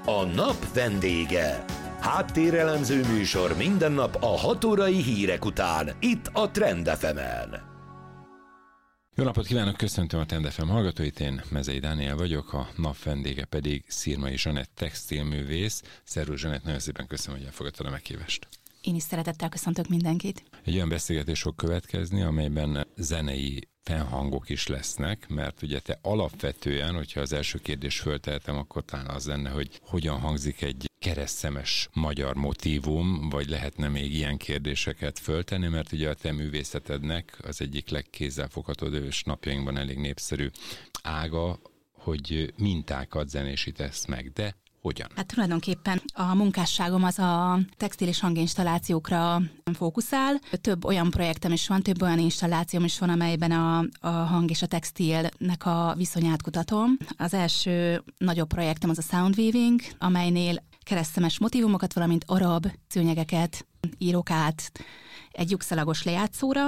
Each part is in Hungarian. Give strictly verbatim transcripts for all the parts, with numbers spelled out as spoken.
A nap vendége. Háttérelemző műsor minden nap a hat órai hírek után, itt a Trend ef emen. Jó napot kívánok, köszöntöm a Trend ef em hallgatóit, én Mezei Dániel vagyok, a nap vendége pedig Szirmai Zsanett textilművész. Szervusz Zsanett, nagyon szépen köszönöm, hogy elfogadtad a meghívást. Én is szeretettel köszöntök mindenkit. Egy olyan beszélgetés fog következni, amelyben zenei fennhangok is lesznek, mert ugye te alapvetően, hogyha az első kérdést föltehetem, akkor talán az lenne, hogy hogyan hangzik egy keresztszemes magyar motívum, vagy lehetne még ilyen kérdéseket föltenni, mert ugye a te művészetednek az egyik legkézzelfoghatóbb és napjainkban elég népszerű ága, hogy mintákat zenésítesz meg, de hogyan? Hát tulajdonképpen a munkásságom az a textil és hanginstallációkra fókuszál. Több olyan projektem is van, több olyan installációm is van, amelyben a, a hang és a textilnek a viszonyát kutatom. Az első nagyobb projektem az a sound weaving, amelynél keresztszemes motívumokat, valamint arab szőnyegeket írok át egy lyukszalagos lejátszóra,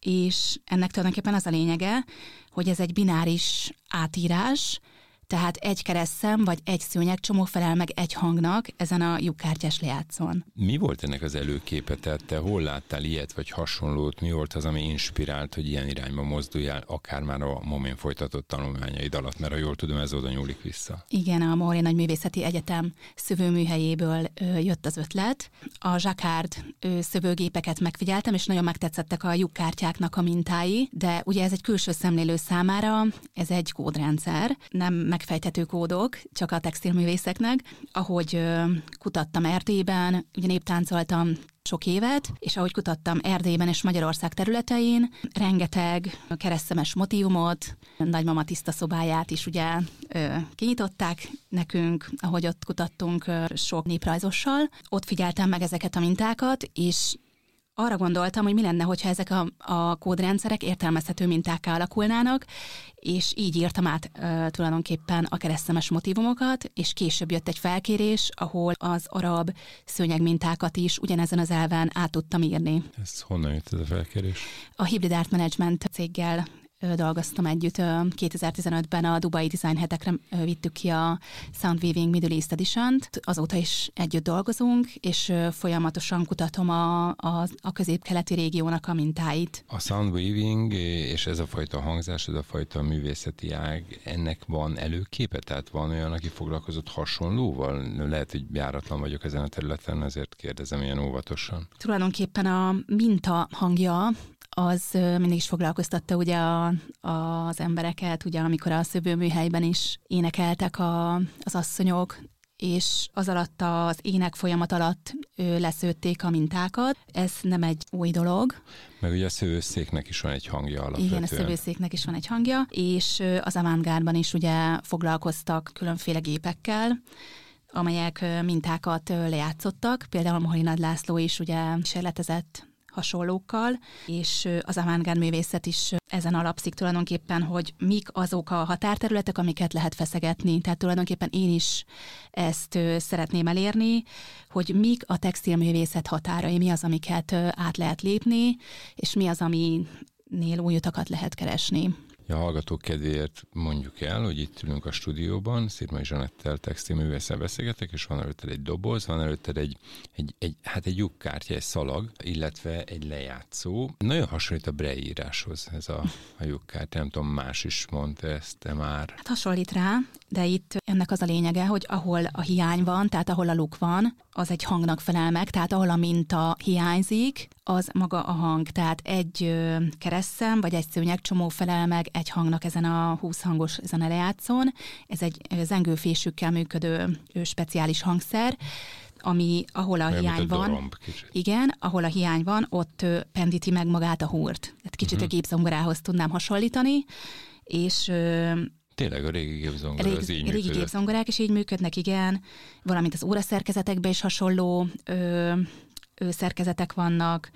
és ennek tulajdonképpen az a lényege, hogy ez egy bináris átírás, tehát egy keresztszem vagy egy szőnyegcsomó felel meg egy hangnak ezen a lyukkártyás lejátszón. Mi volt ennek az előképe? Tehát te hol láttál ilyet vagy hasonlót? Mi volt az, ami inspirált, hogy ilyen irányba mozduljál, akár már a momén folytatott tanulmányaid alatt, mert ha jól tudom, ez oda nyúlik vissza. Igen, a Móri Nagyművészeti Egyetem szövőműhelyéből ö, jött az ötlet. A Jacquard ö, szövőgépeket megfigyeltem, és nagyon megtetszettek a lyukkártyáknak a mintái, de ugye ez egy külső szemlélő számára, ez egy kódrendszer, nem megfejthető kódok, csak a textilművészeknek. Ahogy ö, kutattam Erdélyben, ugye néptáncoltam sok évet, és ahogy kutattam Erdélyben és Magyarország területein, rengeteg keresztszemes motívumot, nagymama tiszta szobáját is ugye ö, kinyitották nekünk, ahogy ott kutattunk ö, sok néprajzossal. Ott figyeltem meg ezeket a mintákat, és arra gondoltam, hogy mi lenne, hogyha ezek a, a kódrendszerek értelmezhető mintákká alakulnának, és így írtam át e, tulajdonképpen a keresztszemes motívumokat, és később jött egy felkérés, ahol az arab szőnyegmintákat is ugyanezen az elven át tudtam írni. Ez honnan jött ez a felkérés? A Hybrid Art Management céggel dolgoztam együtt. kétezer-tizenötben a Dubai Design hetekre vittük ki a Sound Weaving Middle East Edition-t. Azóta is együtt dolgozunk, és folyamatosan kutatom a, a, a közép-keleti régiónak a mintáit. A Sound Weaving és ez a fajta hangzás, ez a fajta művészeti ág, ennek van előképe? Tehát van olyan, aki foglalkozott hasonlóval? Lehet, hogy járatlan vagyok ezen a területen, ezért kérdezem ilyen óvatosan. Tulajdonképpen a minta hangja az mindig is foglalkoztatta ugye a, az embereket, ugye amikor a szövőműhelyben is énekeltek a, az asszonyok, és az alatt az ének folyamat alatt leszőtték a mintákat. Ez nem egy új dolog. Meg ugye a szövőszéknek is van egy hangja alapvetően. Igen, a szövőszéknek is van egy hangja, és az avantgárdban is ugye foglalkoztak különféle gépekkel, amelyek mintákat lejátszottak. Például Moholi Nagy László is ugye kísérletezett hasonlókkal, és az avantgárd művészet is ezen alapszik tulajdonképpen, hogy mik azok a határterületek, amiket lehet feszegetni. Tehát tulajdonképpen én is ezt szeretném elérni, hogy mik a textilművészet határai, mi az, amiket át lehet lépni, és mi az, aminél új utakat lehet keresni. A hallgatók kedvéért mondjuk el, hogy itt ülünk a stúdióban, Szirmai Zsanettel textilművésszel beszélgetek, és van előtted egy doboz, van előtted egy, egy, egy, hát egy lyukkártya, egy szalag, illetve egy lejátszó. Nagyon hasonlít a Braille íráshoz ez a, a lyukkártya, nem tudom, más is mondta ezt, te már. Hát hasonlít rá, de itt ennek az a lényege, hogy ahol a hiány van, tehát ahol a luk van, az egy hangnak felel meg, tehát ahol a minta hiányzik, az maga a hang. Tehát egy keresztszem, vagy egy szőnyegcsomó felel meg egy hangnak ezen a húsz hangos ezen a lejátszón. Ez egy zengőfésükkel működő speciális hangszer, ami ahol a Olyan, hiány a van, igen, ahol a hiány van, ott pendíti meg magát a húrt. Tehát kicsit uh-huh. a gépzongorához tudnám hasonlítani, és tényleg a régi gépzongora az így működött. Régi gépzongorák is így működnek, igen, valamint az óraszerkezetekben is hasonló ö, ö, szerkezetek vannak,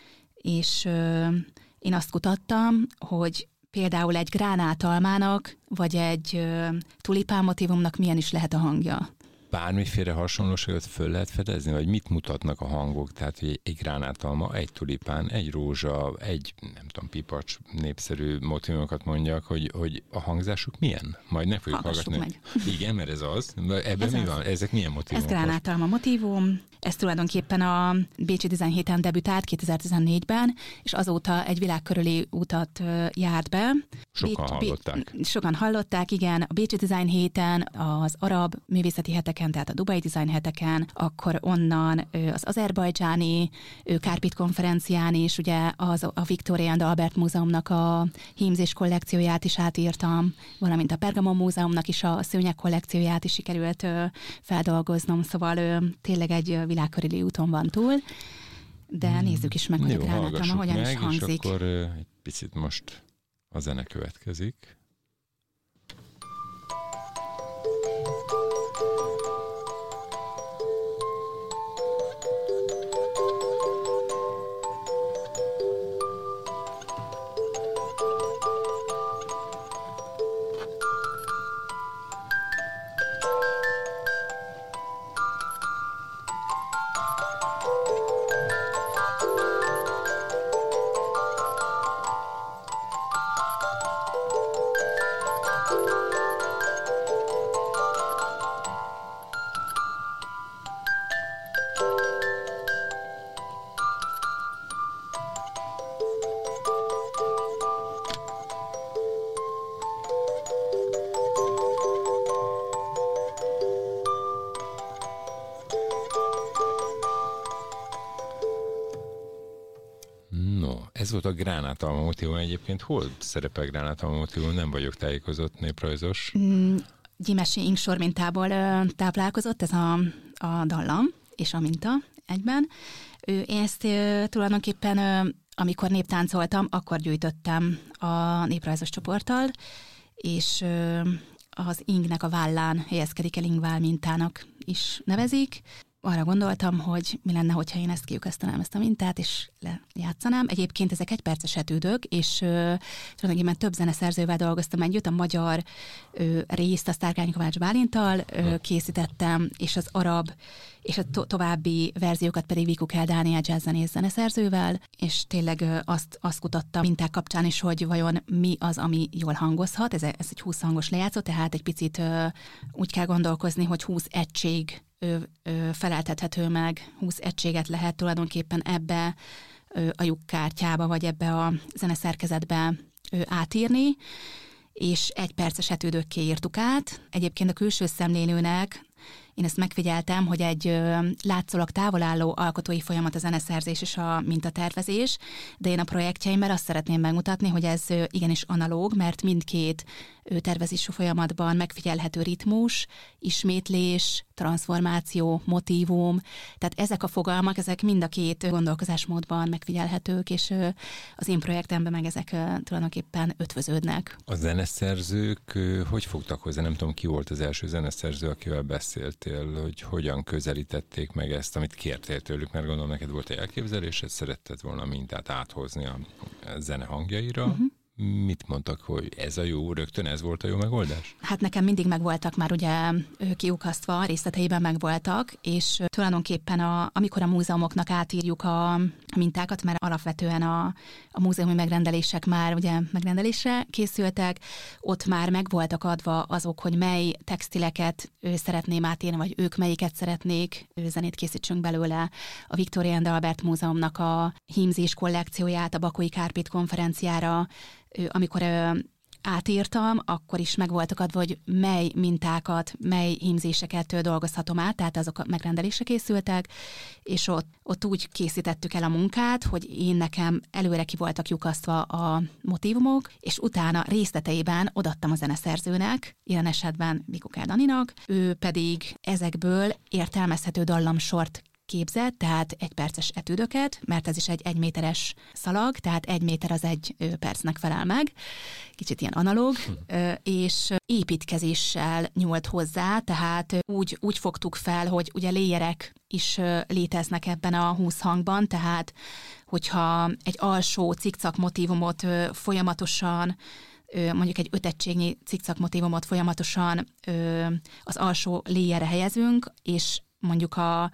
és ö, én azt kutattam, hogy például egy gránátalmának, vagy egy ö, tulipán motívumnak milyen is lehet a hangja. bármiféle hasonlóságot föl lehet fedezni, vagy mit mutatnak a hangok? Tehát, hogy egy gránátalma, egy tulipán, egy rózsa, egy, nem tudom, pipacs, népszerű motívumokat mondjak, hogy, hogy a hangzásuk milyen? Majd ne fogjuk Hallgassuk hallgatni. meg. Igen, mert ez az. Ebben ez mi az. Van? Ezek milyen motívumok? Ez gránátalma motívum. Ez tulajdonképpen a Bécsi Design héten debütált kétezer-tizennégyben, és azóta egy világ körüli utat járt be. Sokan Bécs, hallották. Bé- sokan hallották, igen. A Bécsi Design héten, az arab művészeti heteken, tehát a Dubai Design heteken, akkor onnan az azerbajdzsáni Kárpit konferencián is, ugye az a Victoria and Albert Múzeumnak a hímzés kollekcióját is átírtam, valamint a Pergamon Múzeumnak is a szőnyeg kollekcióját is sikerült feldolgoznom, szóval tényleg egy világkörüli úton van túl, de nézzük is meg, hogy Jó, a gránátalma hogyan meg, is hangzik. És akkor egy picit most a zene következik. Ez volt a gránátalma motívum. Egyébként hol szerepel gránátalma motívum? Nem vagyok tájékozott néprajzos. Mm, Gyimesi inksor mintából ö, táplálkozott ez a, a dallam és a minta egyben. Ő, én ezt ö, tulajdonképpen, ö, amikor néptáncoltam, akkor gyűjtöttem a néprajzos csoporttal, és ö, az ingnek a vállán helyezkedik el, ingvál mintának is nevezik. Arra gondoltam, hogy mi lenne, hogyha én ezt kiukasztanám, ezt a mintát, és lejátszanám. Egyébként ezek egyperces etűdök, és uh, tulajdonképpen több zeneszerzővel dolgoztam együtt, a magyar uh, részt a Sztárkány Kovács Bálinttal uh, készítettem, és az arab, és a to- további verziókat pedig Vikukel Dániel jazzzenész zeneszerzővel, és tényleg uh, azt, azt kutattam minták kapcsán is, hogy vajon mi az, ami jól hangozhat. Ez, ez egy húsz hangos lejátszó, tehát egy picit uh, úgy kell gondolkozni, hogy húsz egység Ő, ő, feleltethető meg, húsz egységet lehet tulajdonképpen ebbe ő, a lyukkártyába, vagy ebbe a zeneszerkezetbe ő, átírni, és egy perces etődökké írtuk át. Egyébként a külső szemlélőnek én ezt megfigyeltem, hogy egy ö, látszólag távolálló alkotói folyamat a zeneszerzés és a mintatervezés, de én a projektjeimben azt szeretném megmutatni, hogy ez ö, igenis analóg, mert mindkét ö, tervezési folyamatban megfigyelhető ritmus, ismétlés, transformáció, motívum, tehát ezek a fogalmak, ezek mind a két gondolkozásmódban megfigyelhetők, és ö, az én projektemben meg ezek ö, tulajdonképpen ötvöződnek. A zeneszerzők ö, hogy fogtak hozzá? Nem tudom, ki volt az első zeneszerző, akivel beszéltél, hogy hogyan közelítették meg ezt, amit kértél tőlük, mert gondolom neked volt egy elképzelésed, szeretted volna mintát áthozni a zene hangjaira. Uh-huh. Mit mondtak, hogy ez a jó, rögtön ez volt a jó megoldás? Hát nekem mindig megvoltak már ugye kiukasztva, részleteiben megvoltak, és tulajdonképpen a, amikor a múzeumoknak átírjuk a mintákat, mert alapvetően a, a múzeumi megrendelések már ugye megrendelésre készültek, ott már megvoltak adva azok, hogy mely textileket ő szeretném átírni, vagy ők melyiket szeretnék, zenét készítsünk belőle. A Victoria and Albert Múzeumnak a hímzés kollekcióját a Bakói Kárpit konferenciára, amikor átírtam, akkor is megvoltak adva, hogy mely mintákat, mely hímzéseket dolgozhatom át, tehát azok a megrendelésre készültek, és ott, ott úgy készítettük el a munkát, hogy én nekem előre ki voltak lyukasztva a motívumok, és utána részleteiben odaadtam a zeneszerzőnek, ilyen esetben Vikukel Daninak, ő pedig ezekből értelmezhető dallamsort képzett, tehát egy perces etűdöket, mert ez is egy egyméteres szalag, tehát egy méter az egy percnek felel meg, kicsit ilyen analóg, és építkezéssel nyúlt hozzá, tehát úgy, úgy fogtuk fel, hogy ugye léjerek is léteznek ebben a húsz hangban, tehát hogyha egy alsó cikcak motívumot folyamatosan mondjuk egy öt egységnyi cikcak motívumot folyamatosan az alsó léjére helyezünk, és mondjuk a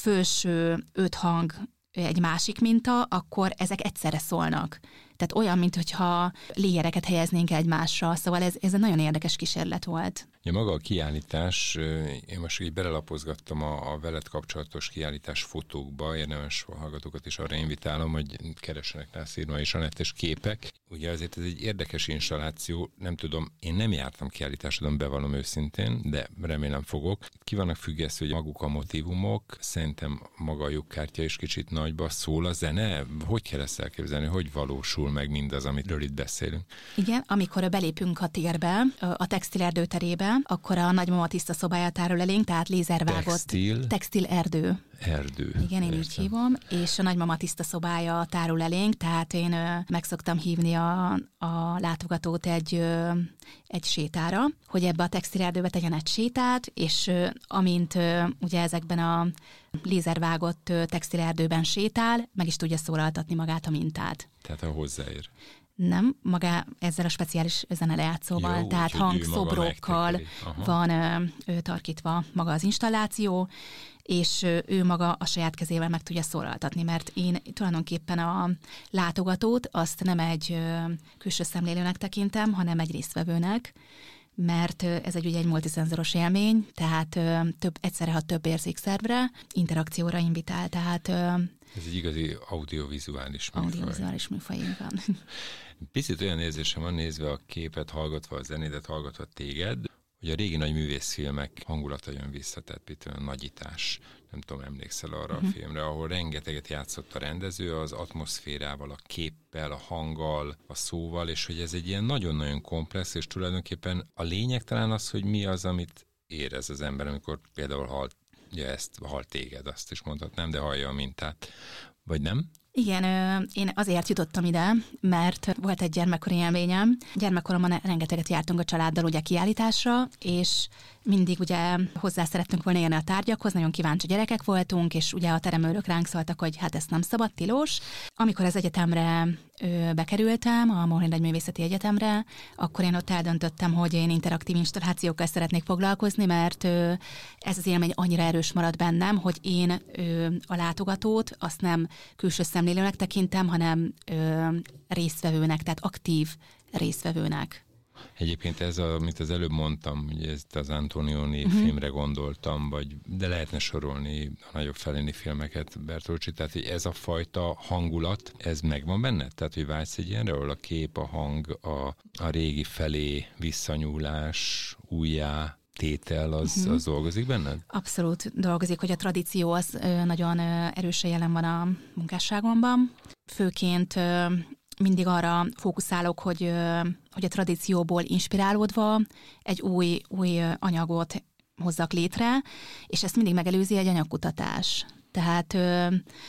felső öt hang egy másik minta, akkor ezek egyszerre szólnak. Tehát olyan, mintha léjereket helyeznénk egymásra. Szóval ez, ez egy nagyon érdekes kísérlet volt. Ja, maga a kiállítás, én most így belelapozgattam a, a veled kapcsolatos kiállítás fotókba, érdemes a hallgatókat is arra invitálom, hogy keressenek rá Szirmai Zsanettes képek. Ugye azért ez egy érdekes installáció, nem tudom, én nem jártam kiállításodon, bevallom őszintén, de remélem fogok. Ki vannak függesztve, hogy maguk a motívumok, szerintem maga a lyukkártya is kicsit nagyba szól, a zene, hogy kell ezt elképzelni, hogy valósul meg mindaz, amiről itt beszélünk? Igen, amikor belépünk a térbe, a textilerdő terébe, akkor a nagymama tiszta szobája tárul elénk, tehát lézervágott Textil? textilerdő. Erdő. Igen, én így hívom, és a nagymama tiszta szobája tárul elénk, tehát én ö, meg szoktam hívni a, a látogatót egy, ö, egy sétára, hogy ebbe a textilerdőbe tegyen egy sétát, és ö, amint ö, ugye ezekben a lézervágott ö, textilerdőben sétál, meg is tudja szólaltatni magát a mintát. Tehát ha hozzáér. Nem, maga ezzel a speciális zenelejátszóval, Jó, tehát hangszobrokkal van ö, ö, tarkítva maga az installáció, és ő maga a saját kezével meg tudja szólaltatni, mert én tulajdonképpen a látogatót azt nem egy külső szemlélőnek tekintem, hanem egy résztvevőnek, mert ez egy, ugye egy multiszenzoros élmény, tehát több, egyszerre hat több érzékszervre, interakcióra invitál, tehát... Ez egy igazi audiovizuális műfaj. Audiovizuális műfaj, van. Picit olyan érzésem van nézve a képet, hallgatva a zenédet, hallgatva téged, hogy a régi nagy művészfilmek hangulata jön vissza, tehát például a Nagyítás, nem tudom, emlékszel arra uh-huh. a filmre, ahol rengeteget játszott a rendező az atmoszférával, a képpel, a hanggal, a szóval, és hogy ez egy ilyen nagyon-nagyon komplex, és tulajdonképpen a lényeg talán az, hogy mi az, amit érez az ember, amikor például hall, ugye ezt hall téged, azt is mondhatnám, de hallja a mintát. Vagy nem? Igen, én azért jutottam ide, mert volt egy gyermekkori élményem. Gyermekkoromban rengeteget jártunk a családdal ugye kiállításra, és mindig ugye hozzá szerettünk volna élni a tárgyakhoz, nagyon kíváncsi gyerekek voltunk, és ugye a teremőrök ránk szóltak, hogy hát ezt nem szabad, tilos. Amikor az egyetemre ö, bekerültem, a Mohylian Nagyművészeti Egyetemre, akkor én ott eldöntöttem, hogy én interaktív installációkkal szeretnék foglalkozni, mert ö, ez az élmény annyira erős maradt bennem, hogy én ö, a látogatót azt nem külső szemlélőnek tekintem, hanem ö, résztvevőnek, tehát aktív résztvevőnek. Egyébként ez, a, amit az előbb mondtam, ugye ezt az Antonioni uh-huh. filmre gondoltam, vagy, de lehetne sorolni a nagyobb feléni filmeket, Bertolucci, tehát hogy ez a fajta hangulat, ez megvan benne? Tehát, hogy vágysz egy ilyenre, ahol a kép, a hang, a, a régi felé visszanyúlás, újjá tétel, az, uh-huh. az dolgozik benned? Abszolút dolgozik, hogy a tradíció az ö, nagyon ö, erősen jelen van a munkásságomban. Főként ö, mindig arra fókuszálok, hogy, ö, hogy a tradícióból inspirálódva egy új, új anyagot hozzak létre, és ezt mindig megelőzi egy anyagkutatás. Tehát ö,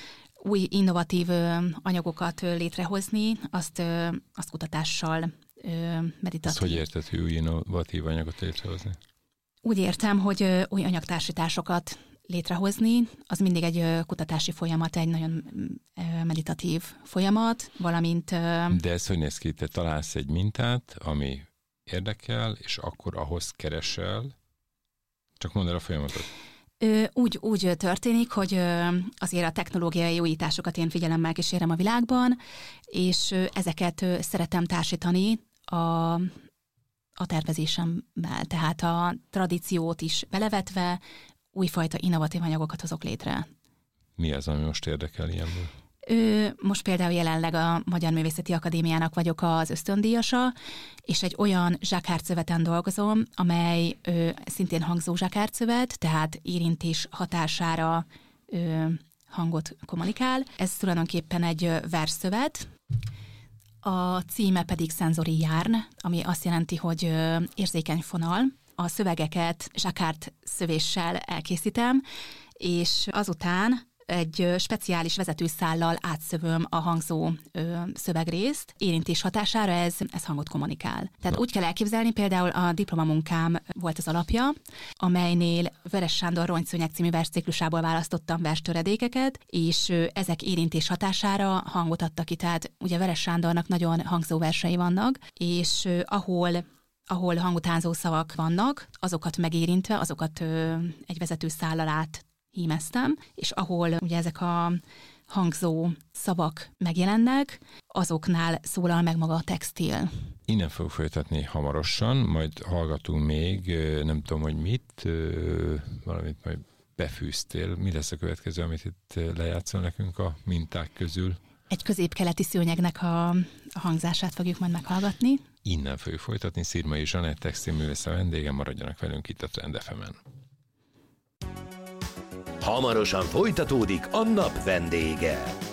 új innovatív ö, anyagokat ö, létrehozni, azt, ö, azt kutatással ö, meditatív. Ezt hogy érted, hogy új innovatív anyagot létrehozni? Úgy értem, hogy új anyagtársításokat létrehozni, az mindig egy kutatási folyamat, egy nagyon meditatív folyamat, valamint... De ez hogy néz ki? Te találsz egy mintát, ami érdekel, és akkor ahhoz keresel, csak mondd el a folyamatot. Úgy, úgy történik, hogy azért a technológiai újításokat én figyelemmel kísérem a világban, és ezeket szeretem társítani a... a tervezésemmel, tehát a tradíciót is belevetve újfajta innovatív anyagokat hozok létre. Mi az, ami most érdekel ilyenből? Ő, most például jelenleg a Magyar Művészeti Akadémiának vagyok az ösztöndíjasa, és egy olyan zsákárcöveten dolgozom, amely ő, szintén hangzó zsákárcövet, tehát érintés hatására ő, hangot kommunikál. Ez tulajdonképpen egy versszövet. A címe pedig Sensory Yarn, ami azt jelenti, hogy érzékeny fonal. A szövegeket zsákárt szövéssel elkészítem, és azután egy speciális vezetőszállal átszövöm a hangzó ö, szövegrészt, érintés hatására ez, ez hangot kommunikál. Tehát úgy kell elképzelni, például a diplomamunkám volt az alapja, amelynél Veres Sándor Rongyszőnyeg című versciklusából választottam verstöredékeket, és ezek érintés hatására hangot adtak ki. Tehát ugye Veres Sándornak nagyon hangzó versei vannak, és ahol ahol hangutánzó szavak vannak, azokat megérintve, azokat ö, egy vezetőszállal át hímeztem, és ahol ugye ezek a hangzó szavak megjelennek, azoknál szólal meg maga a textil. Innen fogok folytatni hamarosan, majd hallgatunk még, nem tudom, hogy mit, valamit majd befűztél. Mi lesz a következő, amit itt lejátszol nekünk a minták közül? Egy középkeleti szőnyegnek a, a hangzását fogjuk majd meghallgatni. Innen fogjuk folytatni. Szirmai Zsanett textilművész a vendége, maradjanak velünk itt a Trend ef emen. Hamarosan folytatódik a nap vendége.